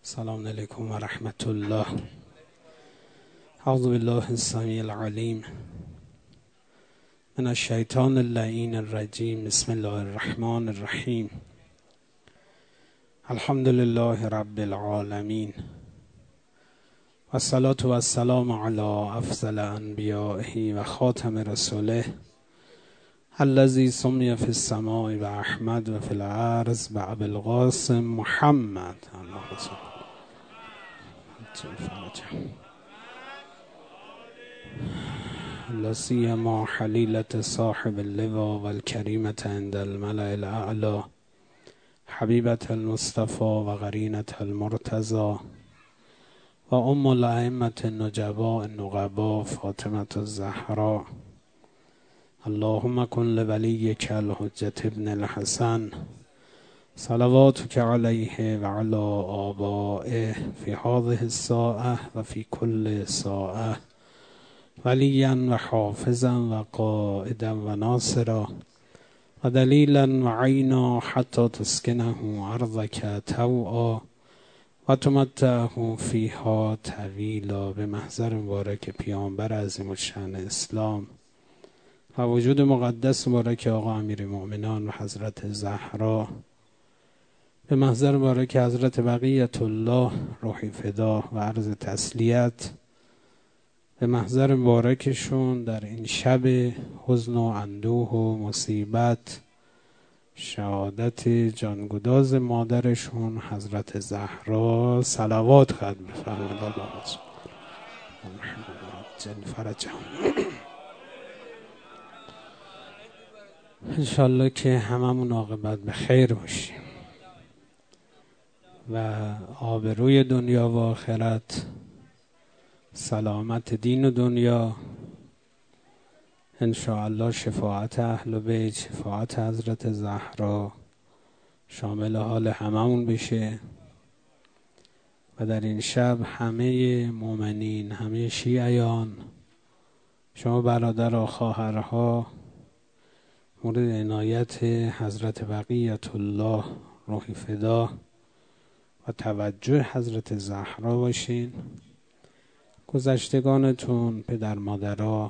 السلام علیکم و رحمت الله. اعوذ بالله السمیع العلیم من الشیطان اللعین الرجیم. بسم الله الرحمن الرحیم. الحمد لله رب العالمین و الصلاة و السلام علی افضل انبیائه و خاتم رسوله الذی سمی فی السماء و احمد و فی الارض و ابی القاسم محمد. اللهم صل لا سیما حلیلة صاحب اللواء و الکریمة عند الملأ الاعلی حبیبة المصطفى و قرینة المرتضى و ام الائمة النجباء النقباء فاطمة الزهراء. اللهم کن لولیک الحجة ابن الحسن صلواتک علیه و علی آبائه فی هذه الساعة و فی کل ساعة ولیا و حافظا و قائدا و ناصرا و دلیلا و عینا حتی تسکنه ارضک طوعا و تمتعه فیها طویلا. به محضر مبارک پیامبر عظیم الشأن اسلام و وجود مقدس مبارک آقا امیرالمؤمنین و حضرت زهرا، به محضر مبارک حضرت بقیة الله روحی فدا و عرض تسلیت به محضر مبارکشون در این شب حزن و اندوه و مصیبت، شهادت جانگداز مادرشون حضرت زهرا صلوات ختم بفرمایید. اللهم صل علی فرجهم. انشالله که هممون عاقبت به خیر باشیم و آبروی دنیا و آخرت، سلامت دین و دنیا، انشاءالله شفاعت اهل بیت، شفاعت حضرت زهرا شامل حال هممون بشه و در این شب همه مؤمنین، همه شیعیان، شما برادر و خواهرها، مورد عنایت حضرت بقیة الله روحی فدا و توجه حضرت زهرا باشین. گذشتگانتون، پدر مادرها،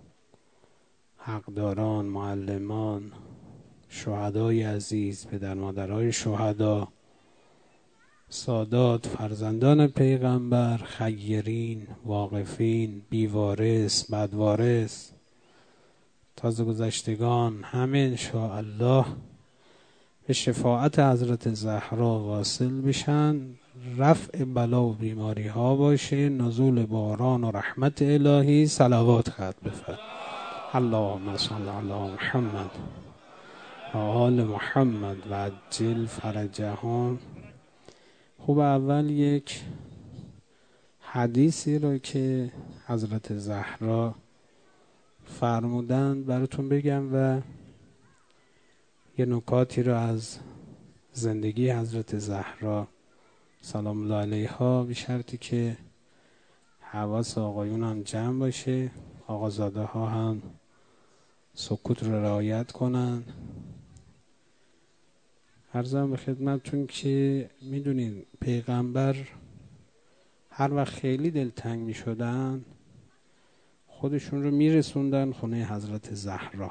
حقداران، معلمان، شهدای عزیز، پدر مادرهای شهدا، سادات، فرزندان پیغمبر، خیرین، واقفین، بیوارث، بدوارث، تازه گذشتگان، همه انشاءالله به شفاعت حضرت زهرا واصل بشن، رفع بلا و بیماری ها باشه، نزول باران و رحمت الهی، صلوات ختم بفرمایید. اللهم صل علی محمد و آل محمد و عجل فرجهم. خوب اول یک حدیثی رو که حضرت زهرا فرمودند براتون بگم و یه نکاتی رو از زندگی حضرت زهرا سلام الله علیها، به شرطی که حواس آقایون هم جمع باشه، آقازاده ها هم سکوت رو رعایت کنن. عرضم به خدمتتون که میدونین پیغمبر هر وقت خیلی دلتنگ میشدن خودشون رو میرسوندن خونه حضرت زهرا.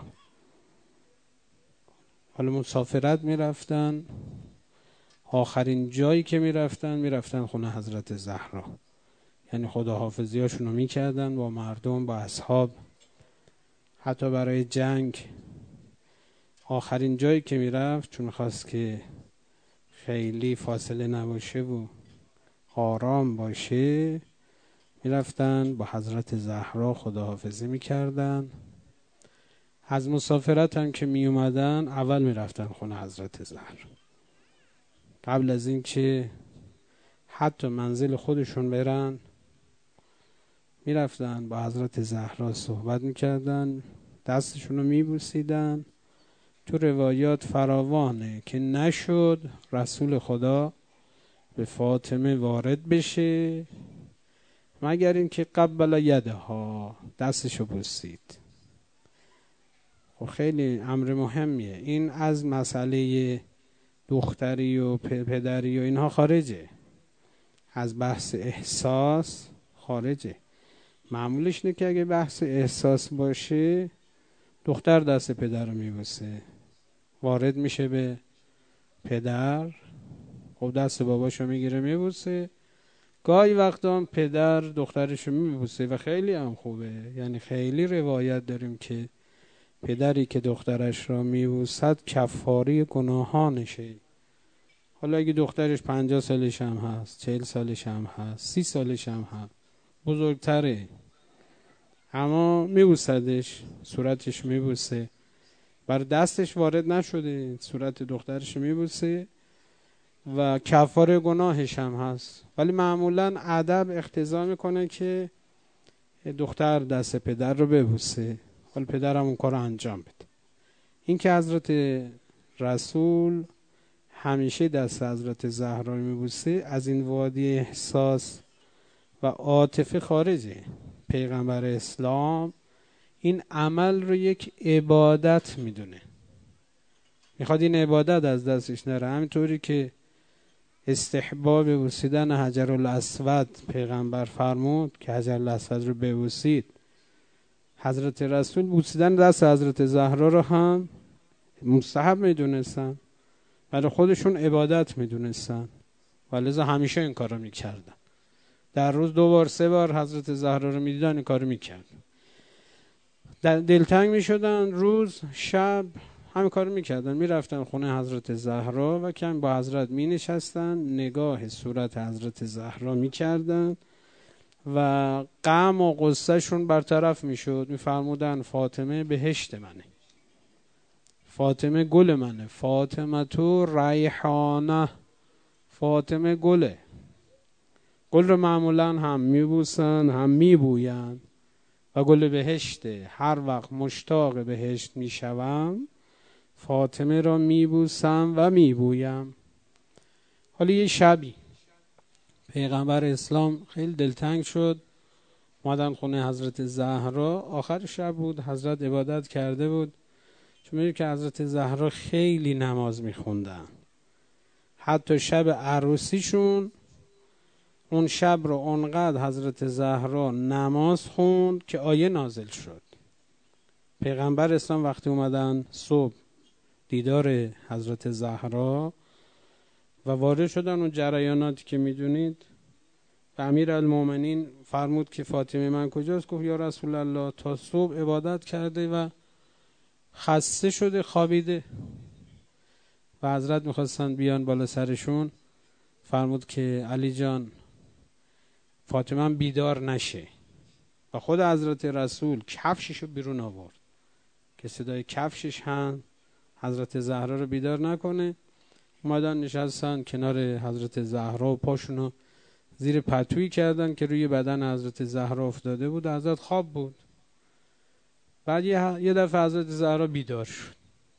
حالا مسافرت میرفتن، آخرین جایی که میرفتن خونه حضرت زهرا، یعنی خداحافظی هاشون رو میکردن با مردم، با اصحاب، حتی برای جنگ. آخرین جایی که میرفت چون خواست که خیلی فاصله نباشه و آرام باشه، میرفتن با حضرت زهرا خداحافظی میکردن. از مسافرت هم که می اومدن اول میرفتن خونه حضرت زهرا، قبل از این که حتی منزل خودشون برن میرفتن با حضرت زهرا صحبت میکردن، دستشون رو میبوسیدن. تو روایات فراوانه که نشد رسول خدا به فاطمه وارد بشه مگر اینکه قبل یدها، دستشو بوسید. خب خیلی امر مهمیه این، از مسئله دختری و پدری و اینها خارجه. از بحث احساس خارجه. معمولش اینه که اگه بحث احساس باشه دختر دست پدر رو میبوسه، وارد میشه به پدر، خب دست باباشو میگیره میبوسه. گاهی وقتا هم پدر دخترشو میبوسه و خیلی هم خوبه. یعنی خیلی روایت داریم که پدری که دخترش را میبوسد کفاره گناهانشه. حالا اگه دخترش 50 سالش هم هست، 40 سالش هم هست، 30 سالش هم هست، بزرگتره، اما میبوسدش، صورتش میبوسه، بر دستش وارد نشده، صورت دخترش میبوسه و کفاره گناهش هم هست. ولی معمولا ادب اقتضا میکنه که دختر دست پدر رو ببوسه، حالا پدر هم اون کار رو انجام بده. این که حضرت رسول همیشه دست حضرت زهرا رو میبوسه از این وادی احساس و عاطفه خارجه. پیغمبر اسلام این عمل رو یک عبادت میدونه، میخواد این عبادت از دستش نره. همینطوری که استحباب بوسیدن حجر الاسود پیغمبر فرمود که حجر الاسود رو ببوسید، حضرت رسول بوسیدن دست حضرت زهرا رو هم مستحب میدونستن، برای خودشون عبادت میدونستن و لذا همیشه این کار رو میکردن. در روز 2 بار 3 بار حضرت زهرا رو میدیدن این کار رو میکردن، دلتنگ میشدن، روز شب همین کار رو میکردن، میرفتن خونه حضرت زهرا و کم با حضرت مینشستن، نگاه صورت حضرت زهرا میکردن و غم و غصه شون برطرف میشد. میفرمودن فاطمه بهشت منه، فاطمه گل منه، فاطمه تو ریحانه، فاطمه گله. گل رو معمولا هم میبوسن هم میبوین و گل بهشته. هر وقت مشتاق بهشت میشوم فاطمه را میبوسم و میبویم. حالا یه شبی پیغمبر اسلام خیلی دلتنگ شد، اومدن خونه حضرت زهرا. آخر شب بود، حضرت عبادت کرده بود، چون میگه که حضرت زهرا خیلی نماز میخوندن، حتی شب عروسیشون اون شب رو اونقدر حضرت زهرا نماز خوند که آیه نازل شد. پیغمبر اسلام وقتی اومدن صبح دیدار حضرت زهرا و وارد شدن اون جریاناتی که میدونید، و امیرالمومنین فرمود که فاطمه من کجاست؟ گفت یا رسول الله تا صبح عبادت کرده و خسته شده خوابیده. و حضرت میخواستن بیان بالا سرشون، فرمود که علی جان فاطمه بیدار نشه، و خود حضرت رسول کفششو بیرون آورد که صدای کفشش هم حضرت زهرا رو بیدار نکنه. اومدن نشستن کنار حضرت زهرا و پاشونو زیر پتویی کردن که روی بدن حضرت زهرا افتاده بود. حضرت خواب بود. بعد یه دفعه حضرت زهرا بیدار شد،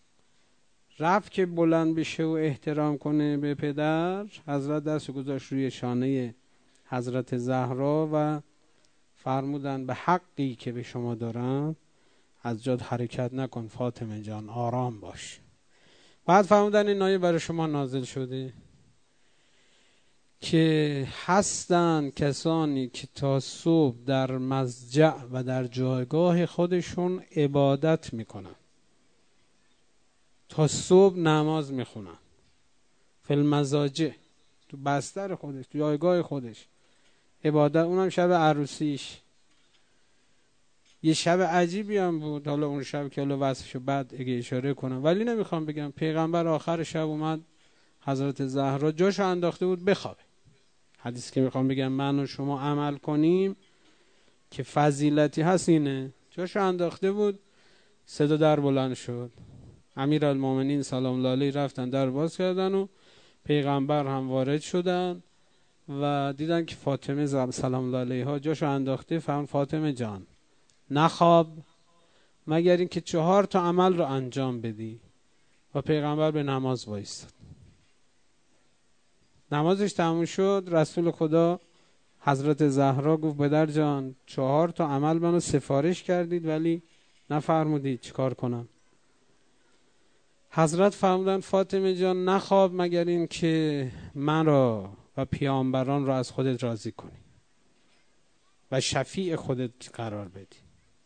رفت که بلند بشه و احترام کنه به پدر. حضرت دست گذاشت روی شانه حضرت زهرا و فرمودن به حقی که به شما دارم از جات حرکت نکن فاطمه جان، آرام باش. بعد فرمودن این آیه برای شما نازل شده که هستند کسانی که تا صبح در مضجع و در جایگاه خودشون عبادت میکنن، تا صبح نماز میخونن، فی المضاجع، تو بستر خودش، تو جایگاه خودش عبادت. اونم شب عروسیش. یه شب عجیبی هم بود، حالا اون شب که حالا وصفشو بعد اگه اشاره کنم، ولی نمیخوام بگم. پیغمبر آخر شب اومد، حضرت زهرا جاشو انداخته بود بخوابه. حدیث که میخوام بگم من و شما عمل کنیم که فضیلتی هست اینه. جاشو انداخته بود، صدا در بلند شد، امیرالمومنین سلام الله علیه رفتن در باز کردن و پیغمبر هم وارد شدن و دیدن که فاطمه سلام الله علیها جاشو انداخته. فرمود فاطمه جان نخواب مگر این که 4 تا عمل رو انجام بدی. و پیغمبر به نماز وایستاد. نمازش تموم شد، رسول خدا حضرت زهرا گفت پدر جان 4 تا عمل منو سفارش کردید ولی نفرمودید چیکار کنم. حضرت فرمودن فاطمه جان نخواب مگر این که من را و پیامبران را از خودت راضی کنی و شفیع خودت قرار بدی.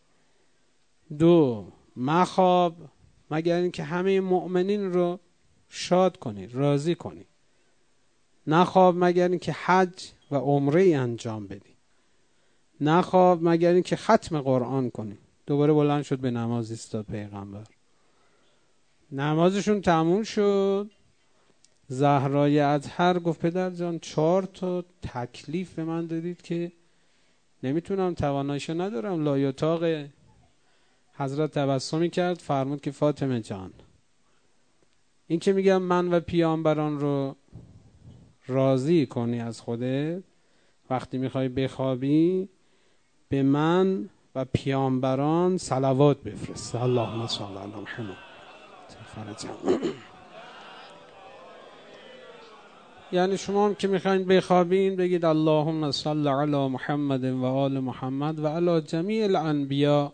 2 مخواب مگر اینکه همه مؤمنین رو شاد کنی، راضی کنی. نخواب مگر اینکه حج و عمره انجام بدی. نخواب مگر اینکه ختم قرآن کنی. دوباره بلند شد به نماز ایستاد پیغمبر. نمازشون تموم شد. زهرای اطهر گفت پدر جان 4 تا تکلیف به من دادید که نمیتونم، تواناییشو ندارم، لایطاقه. حضرت تبسمی کرد، فرمود که فاطمه جان، این که میگم من و پیامبران رو راضی کنی از خودت، وقتی میخوای بخوابی به من و پیامبران صلوات بفرست. اللهم صل علی محمد. یعنی شما هم که میخواین بخوابین بگید اللهم صل علی محمد و آل محمد و علی جمیع الانبیاء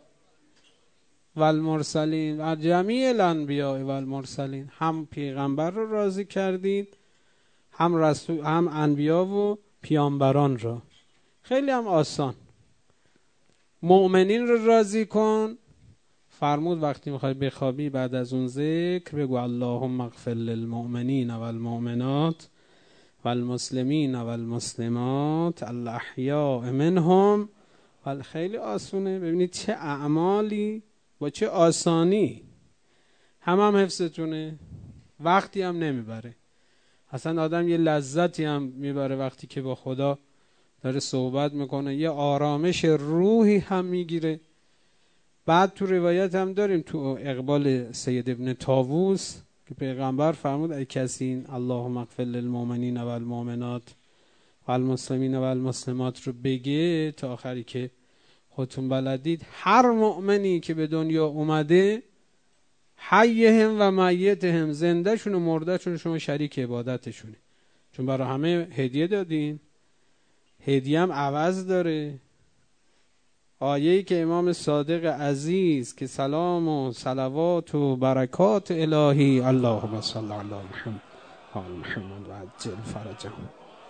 و المرسلین و جمیع الانبیاء و المرسلین. هم پیغمبر رو راضی کردید، هم رسول، هم انبیا و پیامبران رو. خیلی هم آسان. مؤمنین رو راضی کن. فرمود وقتی میخوای بخوابی بعد از اون ذکر بگو اللهم اغفر للمؤمنین و المؤمنات و المسلمین و المسلمات الاحیاء منهم. خیلی آسونه. ببینید چه اعمالی با چه آسانی. هم حفظتونه، وقتی هم نمیبره. اصلا آدم یه لذتی هم میبره وقتی که با خدا داره صحبت میکنه، یه آرامش روحی هم میگیره. بعد تو روایت هم داریم تو اقبال سید ابن طاووس که پیغمبر فرمود ای کسی اللهم اغفر للمؤمنین و المؤمنات و المسلمین و المسلمات رو بگه تا آخری که خودتون بلدید، هر مؤمنی که به دنیا اومده حیهم و میتهم، زنده شون و مرده شون شما شریک عبادتشونه، چون برای همه هدیه دادین. هدیه هم عوض داره. آیه‌ای که امام صادق عزیز که سلام و صلوات و برکات الهی اللهم صل علی محمد آل محمد و عجل فرجهم،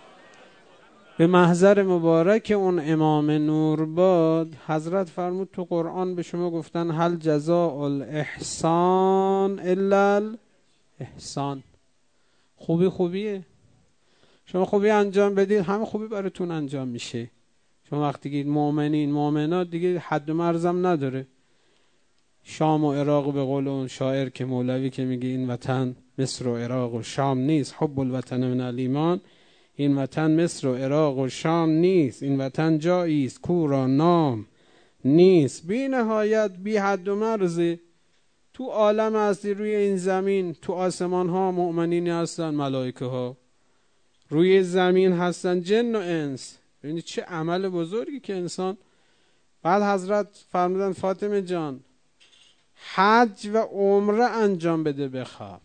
به محضر مبارک اون امام نورباد حضرت فرمود تو قرآن به شما گفتن هل جزاء الاحسان الا الاحسان. خوبیه، شما خوبی انجام بدید همه خوبی براتون انجام میشه. شما وقتی گید مؤمنین مؤمنات دیگه حد و مرزم نداره. شام و عراق به قول اون شاعر که مولوی که میگه این وطن مصر و عراق و شام نیست، حب الوطن من الایمان. این وطن مصر و عراق و شام نیست، این وطن جایی است کو را نام نیست. بی نهایت بی حد و مرزه. تو عالم هستی، روی این زمین، تو آسمان ها مؤمنین هستن، ملائکه ها روی زمین هستن، جن و انس. ببینید چه عمل بزرگی که انسان. بعد حضرت فرمودن فاطمه جان حج و عمره انجام بده بخواب.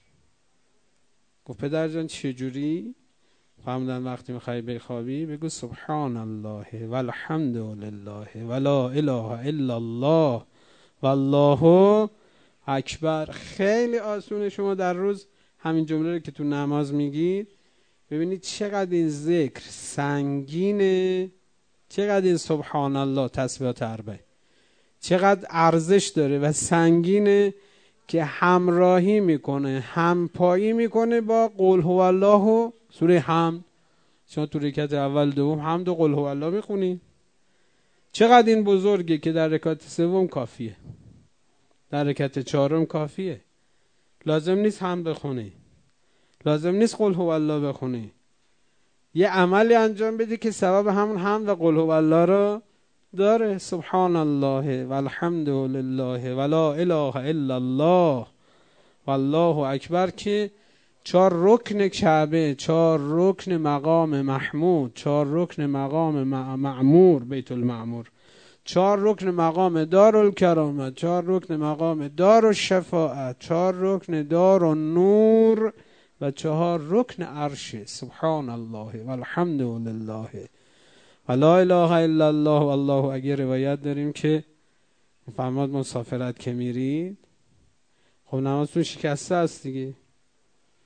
گفت پدر جان چجوری؟ فرمودن وقتی میخوای بخوابی بگو سبحان الله و الحمد لله و لا اله الا الله و الله اکبر. خیلی آسونه. شما در روز همین جمله رو که تو نماز میگید ببینید چقدر این ذکر سنگینه، چقدر این سبحان الله تسبیحات اربعه چقدر ارزش داره و سنگینه که همراهی میکنه، همپایی میکنه با قل هو الله و سوره حمد. شما تو رکعت اول دوم حمد و قل هو الله میخونی. چقدر این بزرگه که در رکعت سوم کافیه، در رکعت چهارم کافیه. لازم نیست حمد بخونی، لازم نیست قل هو الله بخونی. یه عملی انجام بدی که ثواب همون حمد و قل هو الله رو داره. سبحان الله و الحمد لله و لا اله الا الله و الله اکبر که 4 رکن کعبه، 4 رکن مقام محمود، 4 رکن مقام معمور بیت المعمور، 4 رکن مقام دارالکرامت، 4 رکن مقام دارالشفاعت، 4 رکن دارالنور و 4 رکن عرش. سبحان الله و الحمد لله و لا اله الا الله و الله اگر روایت داریم که فرماد مسافرت که میرید خب نمازتون شکسته است دیگه،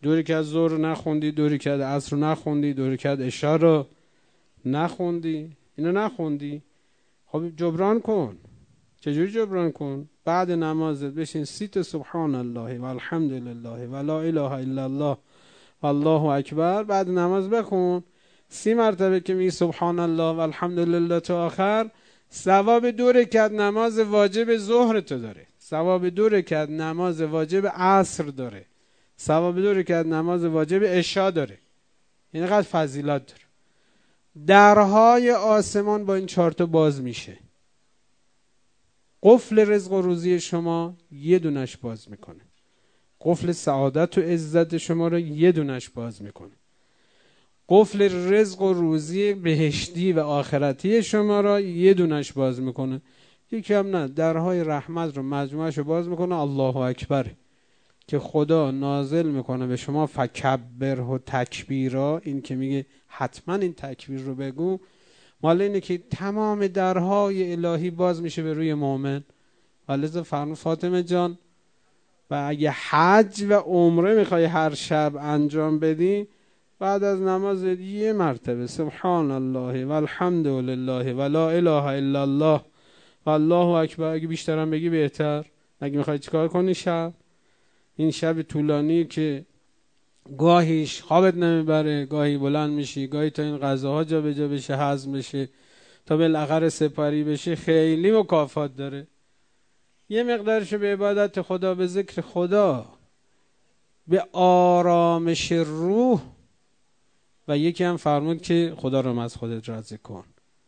2 رکعت ظهر رو نخوندی، 2 رکعت عصر رو نخوندی، 2 رکعت عشا رو نخوندی، اینو نخوندی، خب جبران کن. چجوری جبران کن؟ بعد نمازت بشین 30 سبحان الله و الحمد لله و لا اله الا الله و الله اکبر، بعد نماز بخون 30 مرتبه که میگی سبحان الله و الحمد لله تا آخر، ثواب 2 رکعت نماز واجب ظهر تو داره، ثواب 2 رکعت نماز واجب عصر داره، ثواب 2 رکعت نماز واجب عشا داره. اینقدر فضیلت داره. درهای آسمان با این 4 تا باز میشه. قفل رزق و روزی شما یه دونش باز میکنه. قفل سعادت و عزت شما رو یه دونش باز میکنه. قفل رزق و روزی بهشتی و آخرتی شما را یه دونش باز میکنه. یکی هم نه، درهای رحمت رو مجموعش رو باز میکنه. الله اکبر که خدا نازل میکنه به شما فکبر و تکبیرا، این که میگه حتما این تکبیر رو بگو، مال اینه که تمام درهای الهی باز میشه به روی مؤمن. ولذا فرمود فاطمه جان و اگه حج و عمره میخوای هر شب انجام بدی، بعد از نماز یه مرتبه سبحان الله و الحمد لله و لا اله الا الله و الله اکبر، اگه بیشترم بگی بهتر. اگه میخوای چیکار کنی شب، این شب طولانی که گاهیش خوابت نمیبره، گاهی بلند میشی، گاهی تا این غذاها جا به جا بشه، هضم بشه، تا بالاخره سپاری بشه، خیلی مکافات داره. یه مقدارشو به عبادت خدا، به ذکر خدا، به آرامش روح، و یکی هم فرمود که خدا رو از خودت راضی کن.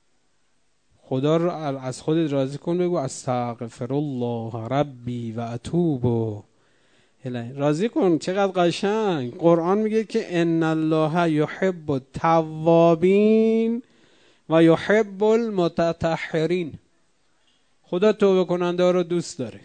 خدا رو از خودت راضی کن، بگو استغفر الله ربی و اتوب الیه. راضی کن. چقدر قشنگ. قرآن میگه که ان الله یحب التوابین و یحب المتطهرین. خدا توبه کننده رو دوست داره.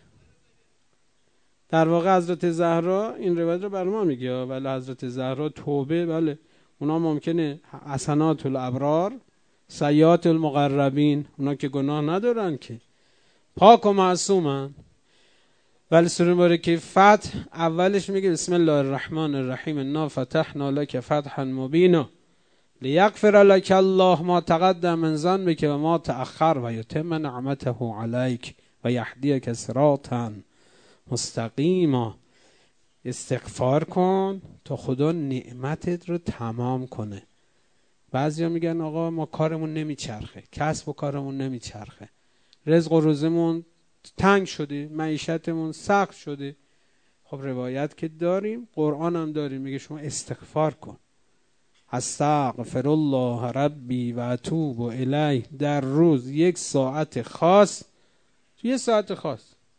در واقع حضرت زهرا این روایت رو بر ما میگه، ولی حضرت زهرا توبه، بله اونا ممکنه حسنات الابرار سیئات المقربین، اونا که گناه ندارن که، پاک و معصومن. ولی سوره مبارکه فتح اولش میگه بسم الله الرحمن الرحیم انا فتحنا لك فتحا مبینا لیغفر لك الله ما تقدم من ذنبك و ما تأخر و یتم نعمته علیک و یهدیک صراطا مستقیما. استغفار کن تا خدا نعمتت رو تمام کنه. بعضیا میگن آقا ما کارمون نمیچرخه، کسب و کارمون نمیچرخه، رزق و روزمون تنگ شده، معیشتمون سخت شده. خب روایت که داریم، قرآن هم داریم، میگه شما استغفار کن. استغفر الله ربی و اتوب الیه. در روز 1 ساعت خاص، 1 ساعت خاص،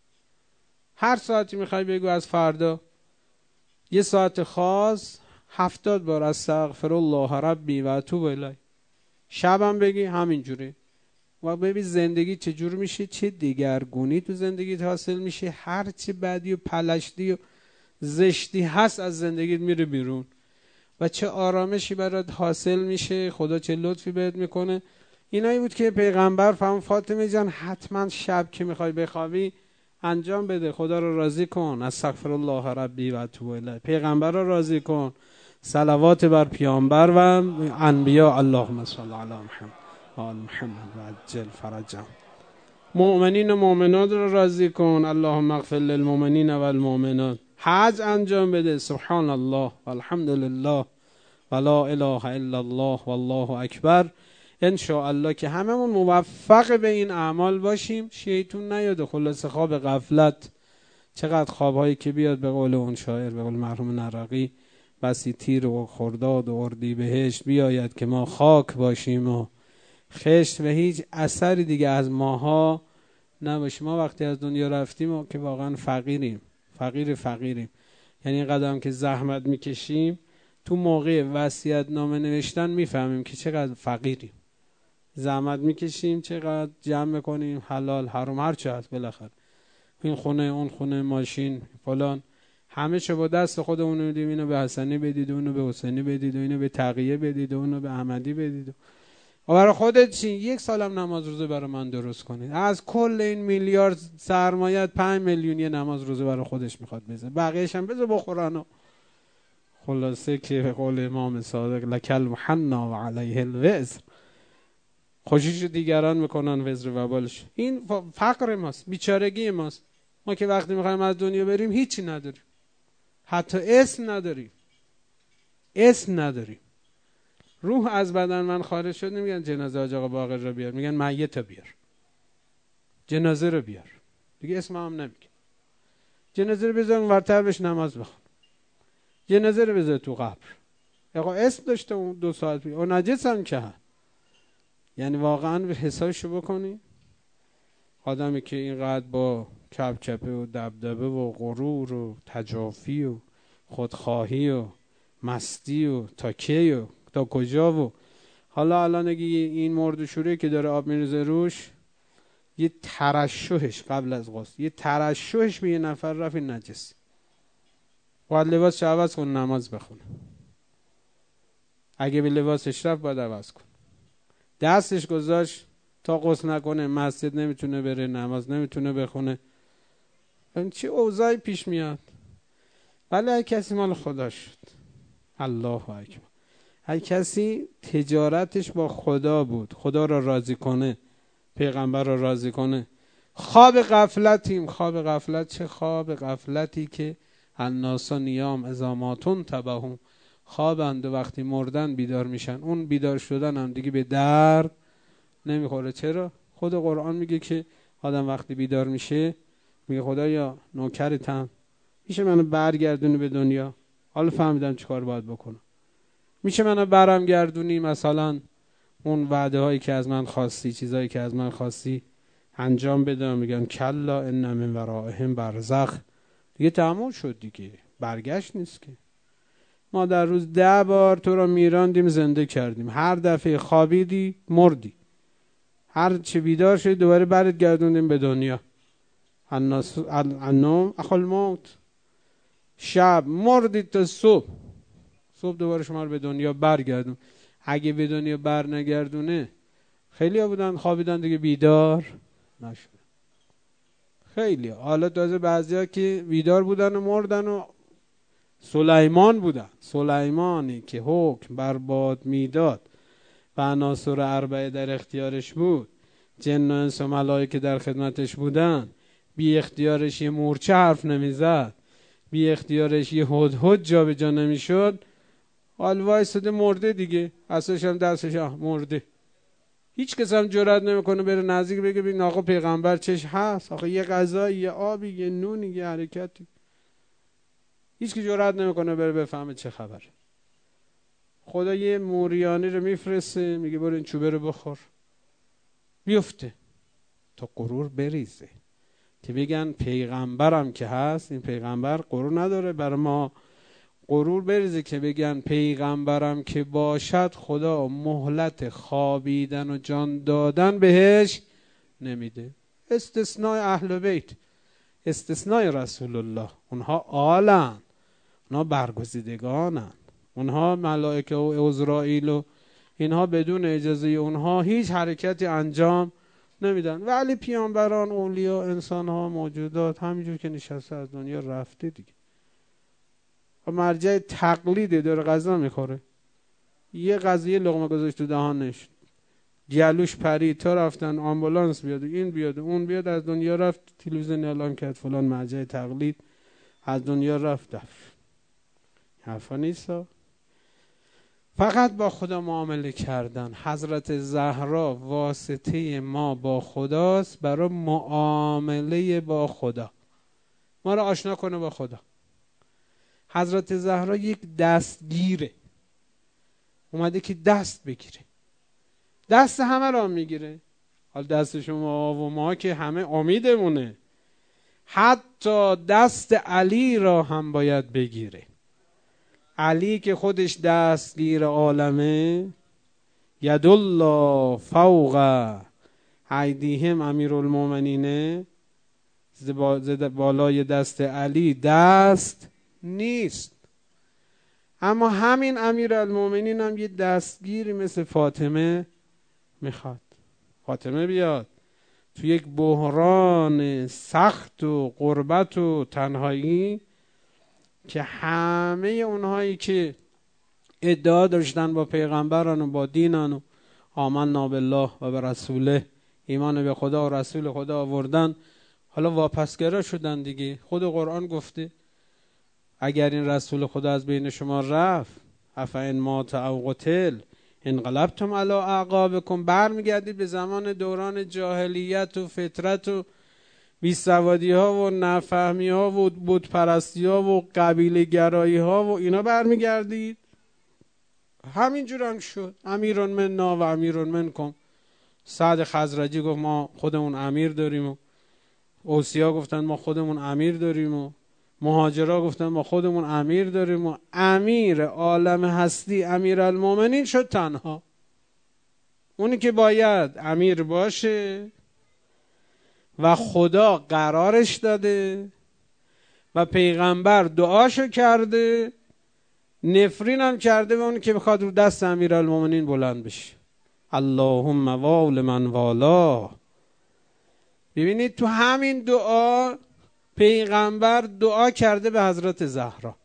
هر ساعتی میخوای بگو از فردا 1 ساعت خاص 70 بار استغفر الله ربی و اتوب الیه. شبم بگی همینجوری. و ببین زندگی چجور میشه، چه دیگرگونی تو زندگیت حاصل میشه. هر چی بدی و پلشتی و زشتی هست از زندگیت میره بیرون و چه آرامشی برات حاصل میشه. خدا چه لطفی بهت میکنه. اینایی بود که پیغمبر فرمود فاطمه جان حتما شب که میخوای بخوابی انجام بده. خدا رو راضی کن، استغفر الله ربی و اتوب الیه. پیغمبر رو راضی کن، صلوات بر پیامبر و انبیا، اللهم صل علی محمد آل محمد و عجل فرجهم. مؤمنین و مؤمنات رو راضی کن، اللهم اغفر للمؤمنین و المؤمنات. حج انجام بده، سبحان الله و الحمد لله و لا اله الا الله و الله اکبر. ان شاء الله که هممون موفق به این اعمال باشیم. شیطون نیاد خلاص خواب غفلت. چقدر خوابهایی که بیاد، به قول اون شاعر، به قول مرحوم نرقی، بسی تیر و خرداد و اردیبهشت بیاید که ما خاک باشیم و خشت و هیچ اثری دیگه از ماها نباشه. ما وقتی از دنیا رفتیم و که واقعا فقیریم، فقیریم. یعنی این قدم که زحمت میکشیم تو موقع وصیت نامه نوشتن میفهمیم که چقدر فقیریم. زحمت میکشیم، چقدر جمع میکنیم، حلال حرام هر چه هست، بالاخره این خونه اون خونه ماشین فلان همه چه با دست خودمون میدیم. اینو به حسنی بدید، اونو به حسینی بدید، اینو به تقیه بدید، اونو به احمدی بدید. و برای خودت چی؟ 1 سالم نماز روزه برای من درست کنید. از کل این میلیارد سرمایت 5 میلیون یه نماز روزه برای خودش میخواد بزنه، بقیه‌اش هم بذار بخورن. خلاصه که به قول امام صادق لکل محنا و علیه الوزر، خوشیش دیگران میکنن وزر و بالش. این فقر ماست، بیچارگی ماست. ما که وقتی میخوایم از دنیا بریم هیچی نداریم، حتی اسم نداریم. اسم نداریم. روح از بدن من خارج شد نمیگن جنازه حاج آقا باقر رو بیار، میگن میت رو بیار، جنازه رو بیار، دیگه اسم هم نمیگن. جنازه رو بذار ورتر بش نماز بخون، جنازه رو بذار تو قبر. آقا اسم داشته اون 2 ساعت پیش، اون نجس هم که هست. یعنی واقعا به حسابشو بکنی. آدمی که اینقدر با کبکبه و دبدبه و غرور و تجافی و خودخواهی و مستی و تا کی و تا کجا و حالا الان اگه این مرد شوره که داره آب میریزه روش، یه ترشحش قبل از غسل، یه ترشحش به یه نفر رفت این نجس، باید لباسش عوض کن نماز بخونه. اگه به لباسش رفت باید عوض کن. دستش گذاشت تا غسل نکنه مسجد نمیتونه بره، نماز نمیتونه بخونه. این چه اوضاعی پیش میاد. ولی هر کسی مال خدا شد. الله اکبر. هر کسی تجارتش با خدا بود، خدا را راضی کنه، پیغمبر را راضی کنه. خواب غفلتیم. خواب غفلت چه خواب غفلتی که الناس نیام اذا ماتون تبهم، خوابند و وقتی مردن بیدار میشن. اون بیدار شدن هم دیگه به درد نمیخوره. چرا؟ خود قرآن میگه که آدم وقتی بیدار میشه میگه خدایا نوکرتم، میشه منو برگردونی به دنیا؟ حالا فهمیدم چیکار باید بکنم. میشه منو برم گردونی، مثلا اون وعده هایی که از من خواستی، چیزایی که از من خواستی انجام بدم؟ میگن کلا ان من ورائهم برزخ. دیگه تموم شد دیگه، برگشت نیست که. ما در روز 10 بار تو را میراندیم زنده کردیم، هر دفعه خوابیدی مردی، هر چه بیدار شدی دوباره برات گردوندیم به دنیا. النوم اخو الموت. شب مردید تا صبح دوباره شما رو به دنیا برگردون. اگه به دنیا بر نگردونه، خیلی ها بودن خوابیدن دیگه بیدار نشد. خیلی ها. حالا تازه بعضی ها که بیدار بودن و مردن و سلیمان بودن. سلیمانی که حکم بر باد میداد و عناصر اربعه در اختیارش بود، جن و انس و ملائکه در خدمتش بودن، بی اختیارش یه مورچه حرف نمیزد، بی اختیارش یه هدهد جا به جا نمیشد، حال وایساده مرده دیگه، اصلش هم دستش مرده. هیچ کس هم جرئت نمیکنه بره نزدیک بگه ببین آقا پیغمبر چش هست، آخه یه غذایی، یه آبی، یه نونی، یه حرکتی. هیچ کی جرئت نمیکنه بره بفهمه چه خبره. خدا یه موریانی رو میفرسته میگه برو این چوبه رو بخور، بیفته تا غرور بریزه، که بگن پیغمبرم که هست. این پیغمبر غرور نداره، برای ما غرور بریزه که بگن پیغمبرم که باشد خدا مهلت خوابیدن و جان دادن بهش نمیده. استثناء اهل بیت، استثناء رسول الله. اونها آلن، اونها برگزیدگانن، اونها ملائکه و عزرائیل و اینها بدون اجازه اونها هیچ حرکتی انجام نمیدن. ولی پیامبران، اولیا، انسان ها، موجودات همینجور که نشسته از دنیا رفته دیگه. و مرجع تقلیده، داره غذا میخوره، یه غذای لقمه گذاشت تو دهانش، گلوش پرید تا رفتن آمبولانس بیاد، این بیاد اون بیاد، از دنیا رفت. تلویزیون اعلام کرد فلان مرجع تقلید از دنیا رفت. حرفا نیستا. فقط با خدا معامله کردن. حضرت زهرا واسطه ما با خداست برای معامله با خدا، ما را آشنا کنه با خدا. حضرت زهرا یک دستگیره، اومده که دست بگیره، دست همه را میگیره. حال دست شما و ما که همه امیدمونه، حتی دست علی را هم باید بگیره. علی که خودش دستگیر عالمه، یدالله فوق ایدیهم امیرالمومنینه، بالای دست علی دست نیست. اما همین امیرالمومنین هم یه دستگیری مثل فاطمه میخواد. فاطمه بیاد تو یک بحران سخت و غربت و تنهایی، که همه اونهایی که ادعا داشتن با پیغمبران و با دینان و آمنا بالله و به رسوله، ایمان به خدا و رسول خدا آوردن، حالا واپسگرا شدن دیگه. خود قرآن گفته اگر این رسول خدا از بین شما رفت، افئن مات او قتل انقلبتم علی اعقابکم، برمیگردید به زمان دوران جاهلیت و فطرت و بیسوادی ها و نفهمی ها و بت پرستی ها و قبیله گرایی ها و اینا برمیگردید. همینجور هم شد، امیرون مننا و امیرون منکم. سعد خزرجی گفت ما خودمون امیر داریم و اوصیا گفتن ما خودمون امیر داریم و مهاجرا گفتن ما خودمون امیر داریم و امیر عالم هستی امیرالمومنین شد تنها، اونی که باید امیر باشه و خدا قرارش داده و پیغمبر دعاشو کرده، نفرین هم کرده به اونی که بخواد رو دست امیرالمومنین بلند بشه. اللهم وال من والا. ببینید تو همین دعا پیغمبر دعا کرده به حضرت زهرا،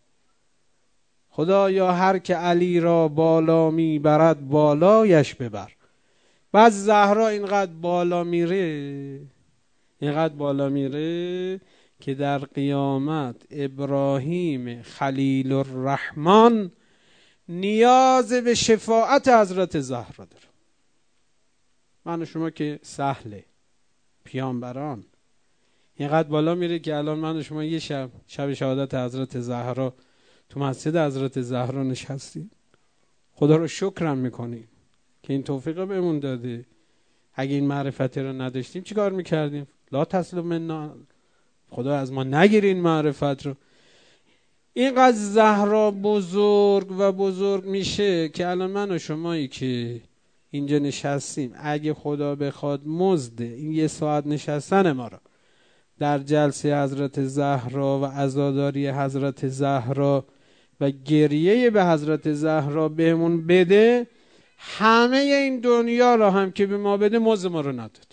خدایا هر که علی را بالا میبرد بالایش ببر. بعد زهرا اینقدر بالا میره، اینقدر بالا میره که در قیامت ابراهیم خلیل الرحمن نیاز به شفاعت حضرت زهرا داره. من و شما که سهله، پیامبران اینقدر بالا میره که الان من و شما یه شب شهادت حضرت زهرا تو مسجد حضرت زهرا نشستیم، خدا رو شکرم میکنیم که این توفیق بهمون داده. اگه این معرفت رو نداشتیم چیکار میکردیم؟ لا تسلم منا، خدا از ما نگیره این معرفت رو. اینقدر زهرا بزرگ و بزرگ میشه که الان من و شمایی که اینجا نشستیم اگه خدا بخواد مزد این یه ساعت نشستن ما رو در جلسه حضرت زهرا و عزاداری حضرت زهرا و گریه به حضرت زهرا بهمون بده، همه این دنیا را هم که به ما بده مزد ما رو نداد.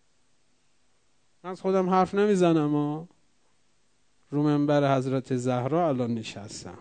من از خودم حرف نمیزنم، رو منبر حضرت زهرا الان نشستم.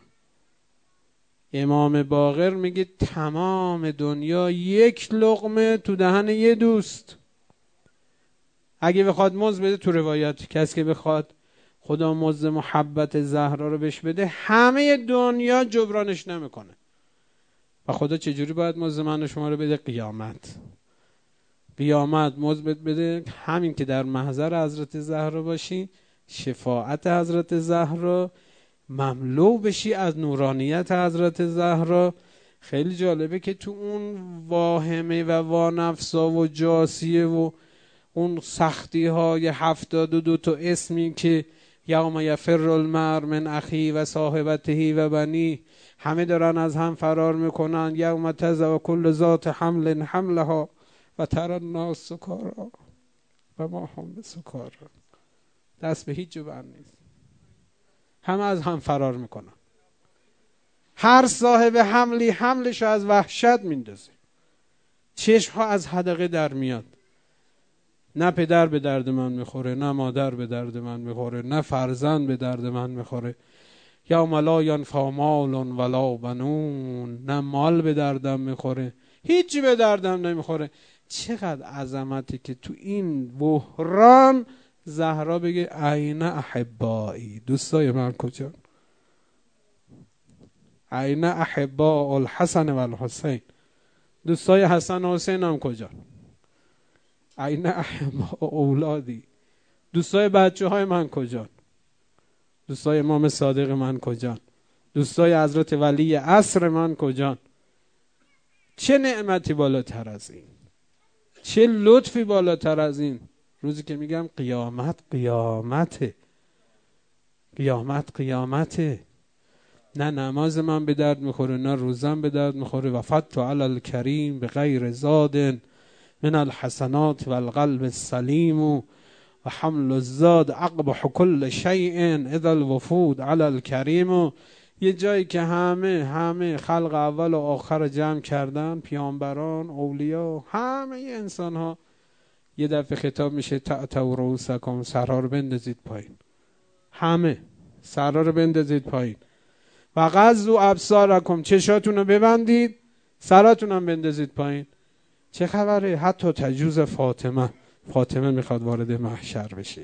امام باقر میگه تمام دنیا یک لقمه تو دهن یه دوست. اگه بخواد مزد بده، تو روایت کسی که بخواد خدا مزد محبت زهرا رو بهش بده، همه دنیا جبرانش نمیکنه. و خدا چجوری باید مزد من و شما رو بده؟ قیامت. قیامت مزد بده، همین که در محضر حضرت زهرا باشی، شفاعت حضرت زهرا، مملو بشی از نورانیت حضرت زهرا. خیلی جالبه که تو اون واهمه و وانفسا و جاسیه و اون سختی های 72 تا اسمی که یوم یفر المرء من اخی و صاحبته و بنی، همه دارن از هم فرار میکنن. یوم تضع کل ذات حمل حملها و تری الناس سکارا و ما هم بسکارا. دست به هیچ جو بر نیست، همه از هم فرار میکنن. هر صاحب حملی حملشو از وحشت میندازه، چشمها از حدقه در میاد. نه پدر به درد من میخوره، نه مادر به درد من میخوره، نه فرزند به درد من میخوره. یوم لا ینفع مال ولا بنون، نه مال به دردم میخوره، هیچی به دردم نمیخوره. چقدر عظمتی که تو این بحران زهرا بگه این احبایی، دوستای من کجا؟ این احباء الحسن و الحسین، دوستای حسن و حسین هم کجا؟ این احباء اولادی، دوستای بچه های من کجا؟ دوستای امام صادق من کجا؟ دوستای حضرت ولی عصر من کجا؟ چه نعمتی بالاتر از این، چه لطفی بالاتر از این. روزی که میگم قیامت قیامته، قیامت قیامته. نه نماز من به درد میخوره، نه روزم به درد میخوره. وفدت علی الکریم به غیر زاد من الحسنات و القلب السلیم و حمل الزاد اقبح کل شیء اذا الوفود علی الکریم. یه جایی که همه خلق اول و آخر جمع کردن، پیامبران، اولیا، همه انسان ها، یه دفعه خطاب میشه تعتوا رؤوسکم، سرها رو بندازید پایین. همه سرها رو بندازید پایین. و غضوا ابصارکم، چشاتون رو ببندید، سراتون هم بندازید پایین. چه خبره؟ حتی تجوز فاطمه میخواد وارد محشر بشه.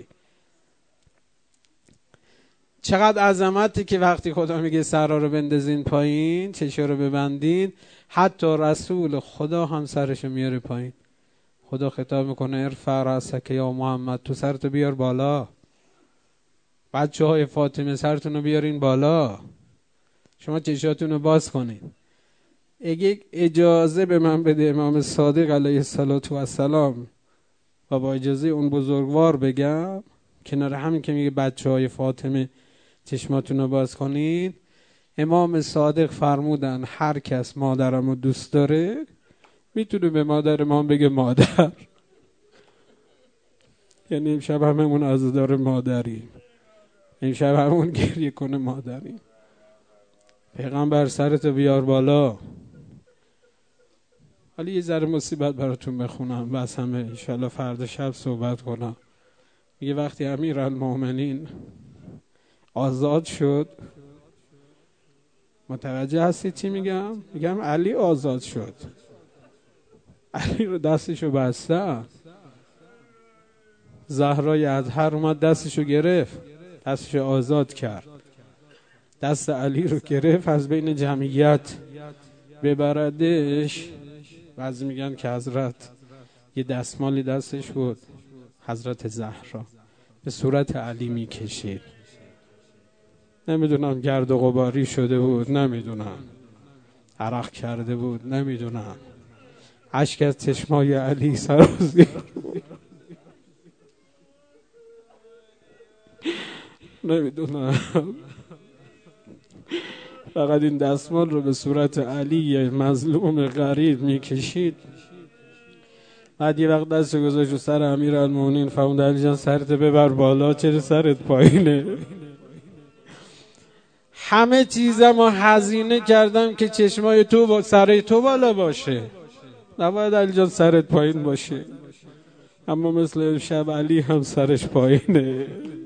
چقدر عظمتی که وقتی خدا میگه سرا رو بندازین پایین، چشا رو ببندین، حتی رسول خدا هم سرشو میاره پایین. خدا خطاب میکنه ارفع رأسک یا محمد، تو سرتو بیار بالا. بچه های فاطمه سرتون رو بیارین بالا، شما چشاتون رو باز کنین. اجازه به من بده امام صادق علیه السلام و با اجازه اون بزرگوار بگم، کنار همین که میگه بچه های فاطمه چشماتون رو باز کنین، امام صادق فرمودن هر کس مادرم رو دوست داره میتونه به مادر ما بگه مادر. یعنی امشب هممون عزادار مادریم، امشب هممون گریه کنه مادریم. پیغمبر سرتو بیار بالا. ولی یه ذره مصیبت براتون بخونم، بس همه انشالله فردا شب صحبت کنم. میگه وقتی امیرالمومنین آزاد شد، متوجه هستی چی میگم؟ میگم علی آزاد شد. علی رو دستشو بسته، زهرای اطهر اومد دستشو گرفت، دستشو آزاد کرد، دست علی رو گرفت از بین جمعیت ببردش. بعضی میگن که حضرت یه دستمالی دستش بود، حضرت زهرا به صورت علی میکشید. نمیدونم گرد و غباری شده بود، نمیدونم عرق کرده بود، نمیدونم اشک از چشمای علی سرازیر نمیدونم. فقط این دستمال رو به صورت علی مظلوم غریب میکشید. بعد یه وقت دست گذاشت رو سر امیرالمومنین، فرمود علی جان سرت ببر بالا، چرا سرت پایینه؟ همه چیزمو هزینه کردم که چشمای تو با سر تو بالا باشه، نباید علی جان سرت پایین باشه. اما مثل شب علی هم سرش پایینه،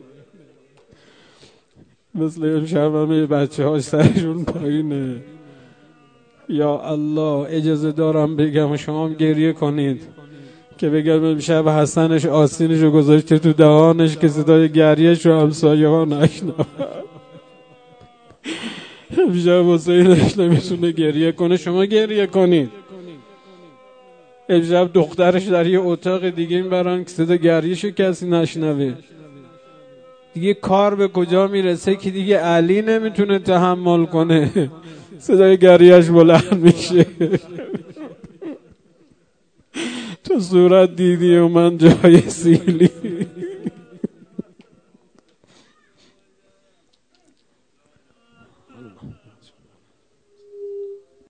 مثل امشب همه بچه هاش سرشون پایینه. یا الله، اجازه دارم بگم شما هم گریه کنید که بگم امشب حسنش آستینش رو گذاشته تو دهانش که صدای گریهش رو همسایه ها نشنون. امشب حسینش نمیتونه گریه کنه، شما گریه کنید. امشب دخترش در یه اتاق دیگه میبرن که صدا گریهشو کسی نشنوه. دیگه کار به کجا میرسه که دیگه علی نمیتونه تحمل کنه، صدای گریهش بلند میشه. تو صورت دیدی و من جای سیلی.